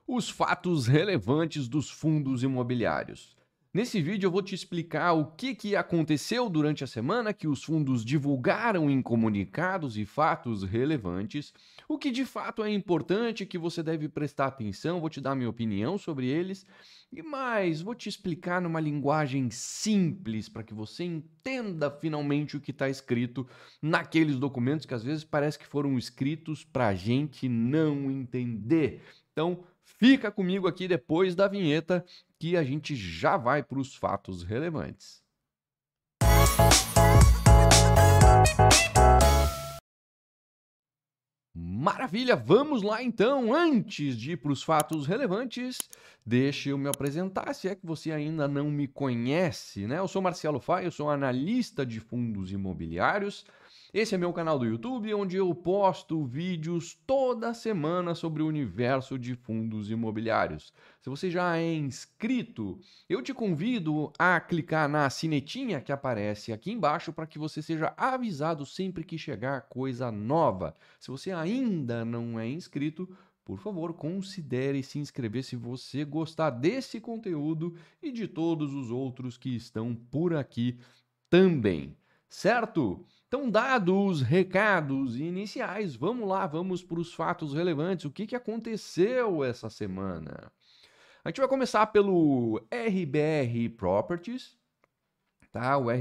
os fatos relevantes dos fundos imobiliários. Nesse vídeo eu vou te explicar o que aconteceu durante a semana que os fundos divulgaram em comunicados e fatos relevantes, o que de fato é importante que você deve prestar atenção, vou te dar minha opinião sobre eles e mais, vou te explicar numa linguagem simples para que você entenda finalmente o que está escrito naqueles documentos que às vezes parece que foram escritos para a gente não entender. Então, fica comigo aqui depois da vinheta que a gente já vai para os fatos relevantes. Maravilha, vamos lá então. Antes de ir para os fatos relevantes, deixa eu me apresentar, se é que você ainda não me conhece, né? Eu sou Marcelo Fay, eu sou analista de fundos imobiliários. Esse é meu canal do YouTube, onde eu posto vídeos toda semana sobre o universo de fundos imobiliários. Se você já é inscrito, eu te convido a clicar na sinetinha que aparece aqui embaixo para que você seja avisado sempre que chegar coisa nova. Se você ainda não é inscrito, por favor, considere se inscrever se você gostar desse conteúdo e de todos os outros que estão por aqui também, certo? Então, dados os recados iniciais, vamos lá, vamos para os fatos relevantes. O que aconteceu essa semana? A gente vai começar pelo RBR Properties, tá? O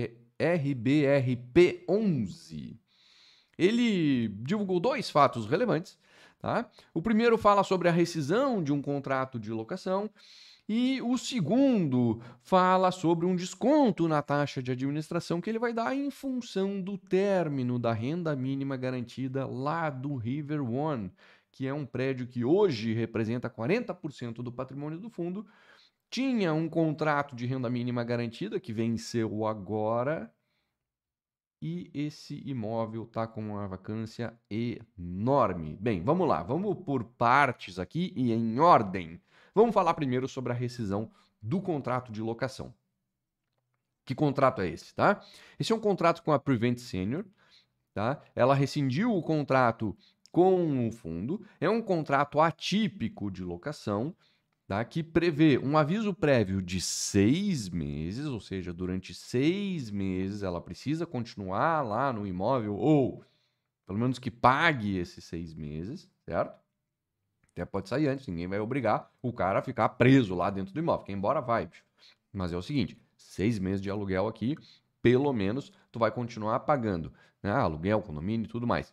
RBRP11. Ele divulgou dois fatos relevantes, tá? O primeiro fala sobre a rescisão de um contrato de locação e o segundo fala sobre um desconto na taxa de administração que ele vai dar em função do término da renda mínima garantida lá do River One, que é um prédio que hoje representa 40% do patrimônio do fundo. Tinha um contrato de renda mínima garantida que venceu agora e esse imóvel está com uma vacância enorme. Bem, vamos lá, vamos por partes aqui e em ordem. Vamos falar primeiro sobre a rescisão do contrato de locação. Que contrato é esse, tá? Esse é um contrato com a Prevent Senior, tá? Ela rescindiu o contrato com o fundo. É um contrato atípico de locação, tá? Que prevê um aviso prévio de 6 meses, ou seja, durante 6 meses ela precisa continuar lá no imóvel ou pelo menos que pague esses 6 meses, certo? Até pode sair antes, ninguém vai obrigar o cara a ficar preso lá dentro do imóvel. Quem embora vai, bicho. Mas é o seguinte, 6 meses de aluguel aqui, pelo menos tu vai continuar pagando, né? Aluguel, condomínio e tudo mais.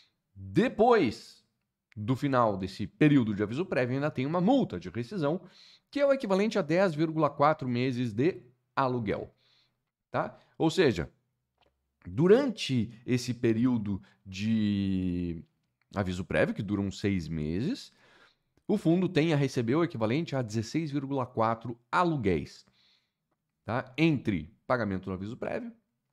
Depois do final desse período de aviso prévio, ainda tem uma multa de rescisão, que é o equivalente a 10,4 meses de aluguel, tá? Ou seja, durante esse período de aviso prévio, que dura uns 6 meses, o fundo tem a receber o equivalente a 16,4 aluguéis, tá? Entre pagamento do aviso prévio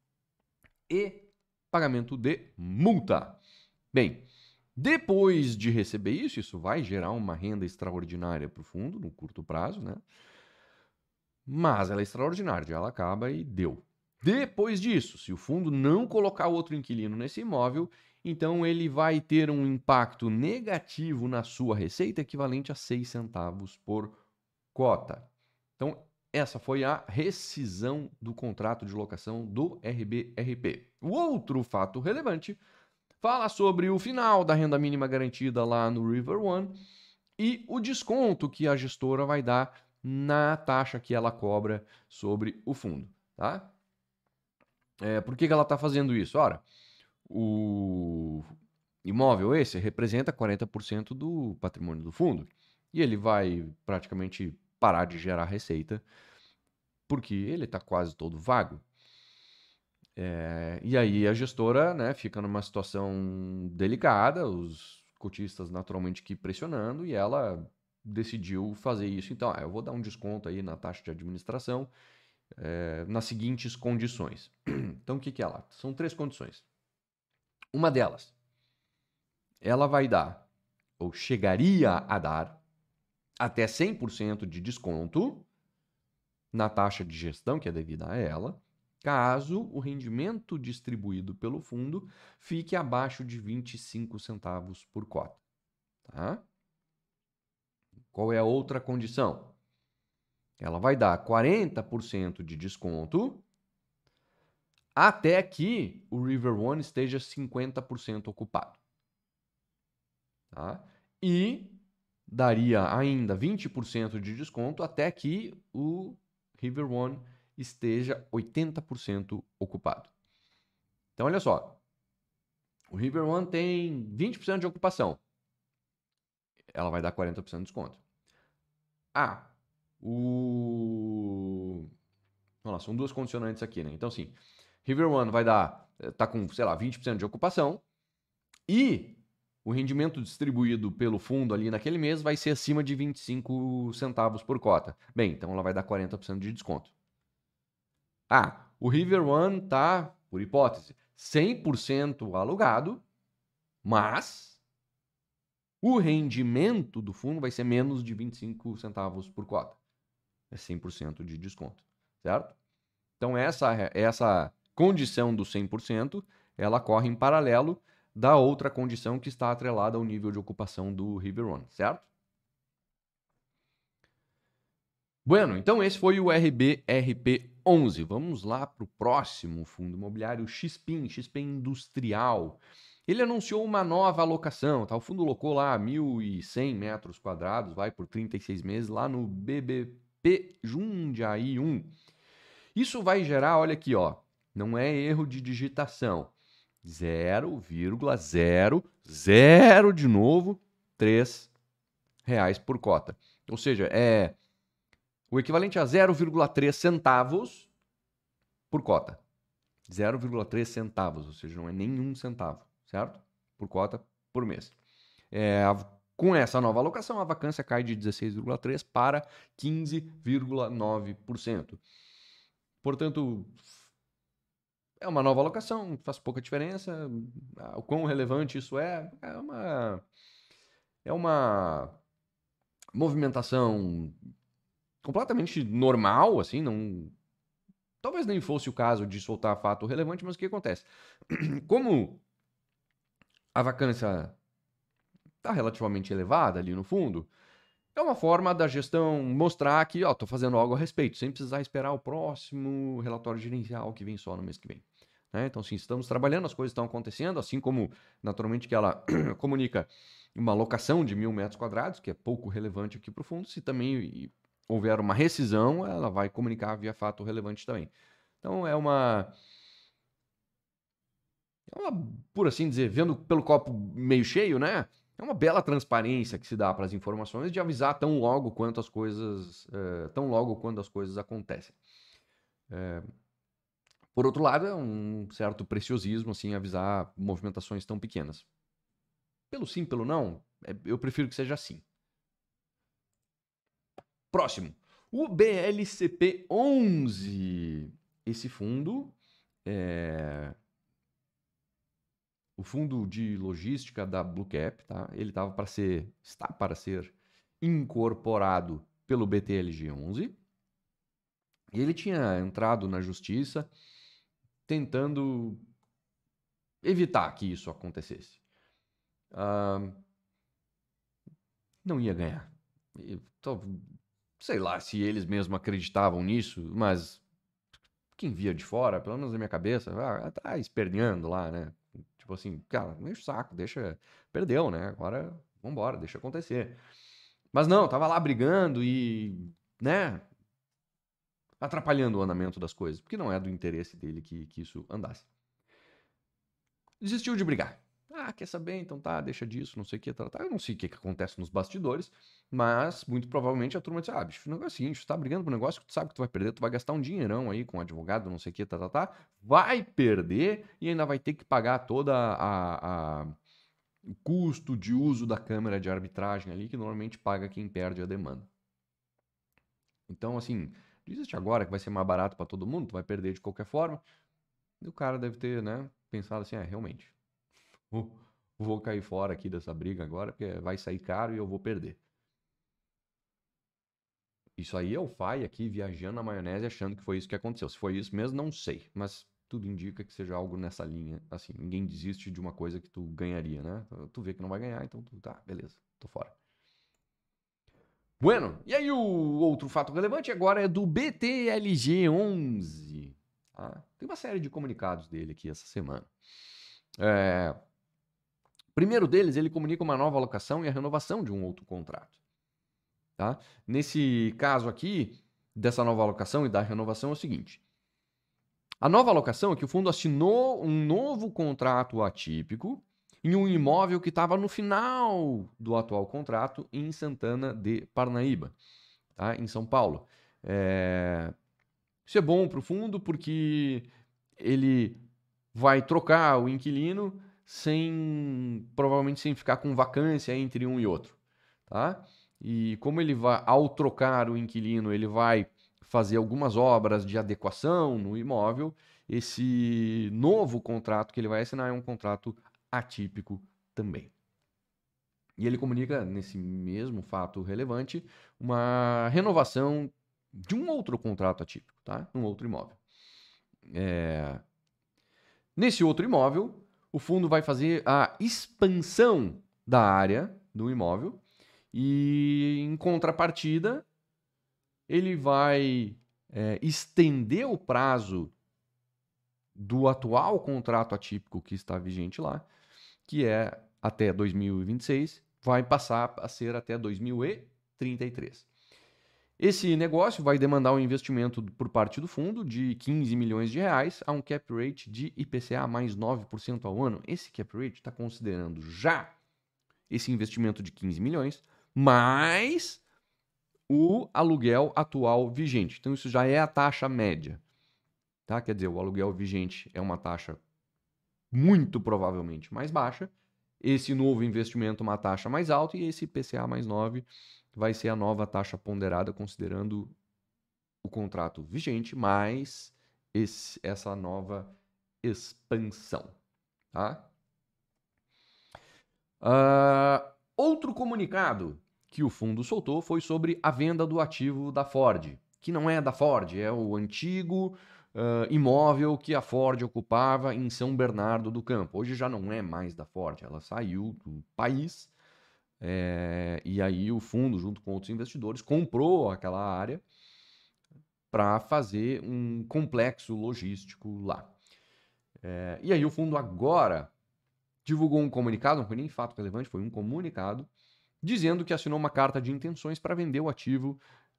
e pagamento de multa. Bem, depois de receber isso, isso vai gerar uma renda extraordinária para o fundo no curto prazo, né? Mas ela é extraordinária, ela acaba e deu. Depois disso, se o fundo não colocar outro inquilino nesse imóvel, então ele vai ter um impacto negativo na sua receita equivalente a 6 centavos por cota. Então, essa foi a rescisão do contrato de locação do RBRP. O outro fato relevante fala sobre o final da renda mínima garantida lá no River One e o desconto que a gestora vai dar na taxa que ela cobra sobre o fundo, tá? Por que ela está fazendo isso? Ora, o imóvel esse representa 40% do patrimônio do fundo e ele vai praticamente parar de gerar receita porque ele está quase todo vago. E aí a gestora, né, fica numa situação delicada, os cotistas naturalmente que pressionando, e ela decidiu fazer isso. Então, eu vou dar um desconto aí na taxa de administração nas seguintes condições. Então, o que é ela? São 3 condições. Uma delas, ela vai dar, ou chegaria a dar, até 100% de desconto na taxa de gestão que é devida a ela, caso o rendimento distribuído pelo fundo fique abaixo de 25 centavos por cota. Tá? Qual é a outra condição? Ela vai dar 40% de desconto até que o River One esteja 50% ocupado. Tá? E daria ainda 20% de desconto até que o River One esteja 80% ocupado. Então, olha só. O River One tem 20% de ocupação. Ela vai dar 40% de desconto. Ah, Vamos lá, são duas condicionantes aqui, né? Então, assim, River One vai dar, tá com, sei lá, 20% de ocupação e o rendimento distribuído pelo fundo ali naquele mês vai ser acima de 25 centavos por cota. Bem, então ela vai dar 40% de desconto. Ah, o River One tá, por hipótese, 100% alugado, mas o rendimento do fundo vai ser menos de 25 centavos por cota. É 100% de desconto, certo? Então essa condição do 100%, ela corre em paralelo da outra condição que está atrelada ao nível de ocupação do River One, certo? Bueno, então esse foi o RBRP11. Vamos lá para o próximo fundo imobiliário, XPIN, XP Industrial. Ele anunciou uma nova alocação, tá? O fundo locou lá 1.100 metros quadrados, vai por 36 meses lá no BBP Jundiaí 1. Isso vai gerar, olha aqui, ó, não é erro de digitação, 0,00 de novo, R$ 3 por cota. Ou seja, é o equivalente a 0,3 centavos por cota. 0,3 centavos, ou seja, não é nenhum centavo, certo? Por cota por mês. Com essa nova alocação, a vacância cai de 16,3% para 15,9%. Portanto, é uma nova alocação, faz pouca diferença. O quão relevante isso é uma movimentação completamente normal, assim, não. Talvez nem fosse o caso de soltar fato relevante, mas o que acontece? Como a vacância está relativamente elevada ali no fundo, é uma forma da gestão mostrar que, ó, tô fazendo algo a respeito, sem precisar esperar o próximo relatório gerencial que vem só no mês que vem. Né? Então, sim, estamos trabalhando, as coisas estão acontecendo, assim como, naturalmente, que ela comunica uma alocação de 1.000 metros quadrados, que é pouco relevante aqui para o fundo. Se também houver uma rescisão, ela vai comunicar via fato relevante também. Então, por assim dizer, vendo pelo copo meio cheio, né? É uma bela transparência que se dá para as informações de avisar tão logo quanto as coisas, tão logo quando as coisas acontecem. Por outro lado, é um certo preciosismo assim avisar movimentações tão pequenas. Pelo sim, pelo não, eu prefiro que seja assim. Próximo, o BLCP 11. Esse fundo é o fundo de logística da Blue Cap, tá? Ele está para ser incorporado pelo BTLG11. E ele tinha entrado na justiça tentando evitar que isso acontecesse. Não ia ganhar. Sei lá se eles mesmos acreditavam nisso, mas quem via de fora, pelo menos na minha cabeça, tá esperneando lá, né? Tipo assim, cara, não enche o saco, deixa. Perdeu, né? Agora vambora, deixa acontecer. Mas não, tava lá brigando e, né? Atrapalhando o andamento das coisas, porque não é do interesse dele que isso andasse. Desistiu de brigar. Ah, quer saber? Então tá, deixa disso, não sei o que, tá. Eu não sei o que acontece nos bastidores, mas muito provavelmente a turma disse, bicho, o negócio é o seguinte, tu tá brigando por um negócio que tu sabe que tu vai perder, tu vai gastar um dinheirão aí com advogado, não sei o que, tá, vai perder e ainda vai ter que pagar toda o custo de uso da câmara de arbitragem ali, que normalmente paga quem perde a demanda. Então, assim, desiste agora que vai ser mais barato para todo mundo, tu vai perder de qualquer forma. E o cara deve ter, né, pensado assim, realmente, vou cair fora aqui dessa briga agora, porque vai sair caro e eu vou perder. Isso aí é o Fai aqui viajando na maionese achando que foi isso que aconteceu. Se foi isso mesmo, não sei. Mas tudo indica que seja algo nessa linha. Assim, ninguém desiste de uma coisa que tu ganharia, né? Tu vê que não vai ganhar, então tu, tá, beleza, tô fora. Bueno, e aí o outro fato relevante agora é do BTLG11. Tá? Tem uma série de comunicados dele aqui essa semana. Primeiro deles, ele comunica uma nova alocação e a renovação de um outro contrato. Tá? Nesse caso aqui, dessa nova alocação e da renovação é o seguinte. A nova alocação é que o fundo assinou um novo contrato atípico em um imóvel que estava no final do atual contrato em Santana de Parnaíba, tá? Em São Paulo. Isso é bom para o fundo porque ele vai trocar o inquilino provavelmente sem ficar com vacância entre um e outro, tá? E como ele vai, ao trocar o inquilino, ele vai fazer algumas obras de adequação no imóvel, esse novo contrato que ele vai assinar é um contrato atípico também. E ele comunica, nesse mesmo fato relevante, uma renovação de um outro contrato atípico, tá? Um outro imóvel. Nesse outro imóvel, o fundo vai fazer a expansão da área do imóvel e, em contrapartida, ele vai estender o prazo do atual contrato atípico que está vigente lá, que é até 2026, vai passar a ser até 2033. Esse negócio vai demandar um investimento por parte do fundo de 15 milhões de reais a um cap rate de IPCA mais 9% ao ano. Esse cap rate está considerando já esse investimento de 15 milhões, mais o aluguel atual vigente. Então, isso já é a taxa média. Tá? Quer dizer, o aluguel vigente é uma taxa muito provavelmente mais baixa. Esse novo investimento uma taxa mais alta e esse IPCA mais 9 vai ser a nova taxa ponderada considerando o contrato vigente mais essa nova expansão. Tá? Outro comunicado que o fundo soltou foi sobre a venda do ativo da Ford, que não é da Ford, é o antigo imóvel que a Ford ocupava em São Bernardo do Campo. Hoje já não é mais da Ford, ela saiu do país e aí o fundo, junto com outros investidores, comprou aquela área para fazer um complexo logístico lá. E aí o fundo agora divulgou um comunicado, não foi nem fato relevante, foi um comunicado, dizendo que assinou uma carta de intenções para vender o ativo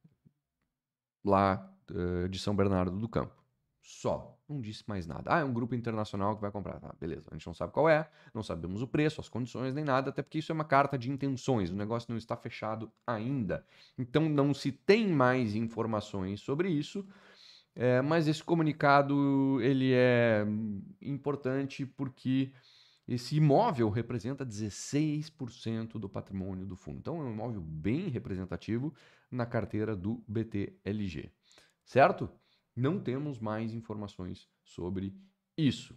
lá de São Bernardo do Campo. Só. Não disse mais nada. É um grupo internacional que vai comprar. Tá, beleza. A gente não sabe qual é, não sabemos o preço, as condições, nem nada, até porque isso é uma carta de intenções. O negócio não está fechado ainda. Então não se tem mais informações sobre isso. Mas esse comunicado ele é importante porque esse imóvel representa 16% do patrimônio do fundo. Então é um imóvel bem representativo na carteira do BTLG. Certo? Não temos mais informações sobre isso.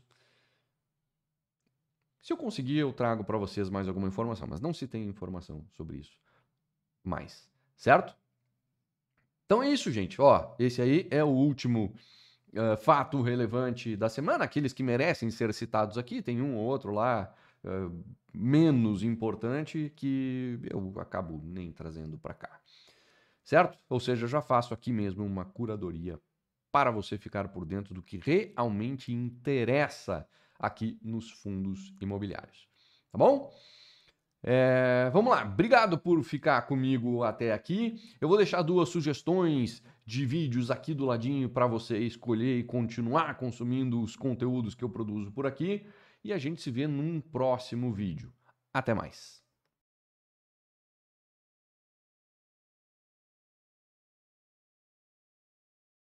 Se eu conseguir, eu trago para vocês mais alguma informação, mas não se tem informação sobre isso mais. Certo? Então é isso, gente. Esse aí é o último fato relevante da semana. Aqueles que merecem ser citados aqui, tem um ou outro lá menos importante que eu acabo nem trazendo para cá. Certo? Ou seja, eu já faço aqui mesmo uma curadoria para você ficar por dentro do que realmente interessa aqui nos fundos imobiliários. Tá bom? Vamos lá, obrigado por ficar comigo até aqui. Eu vou deixar 2 sugestões de vídeos aqui do ladinho para você escolher e continuar consumindo os conteúdos que eu produzo por aqui. E a gente se vê num próximo vídeo. Até mais!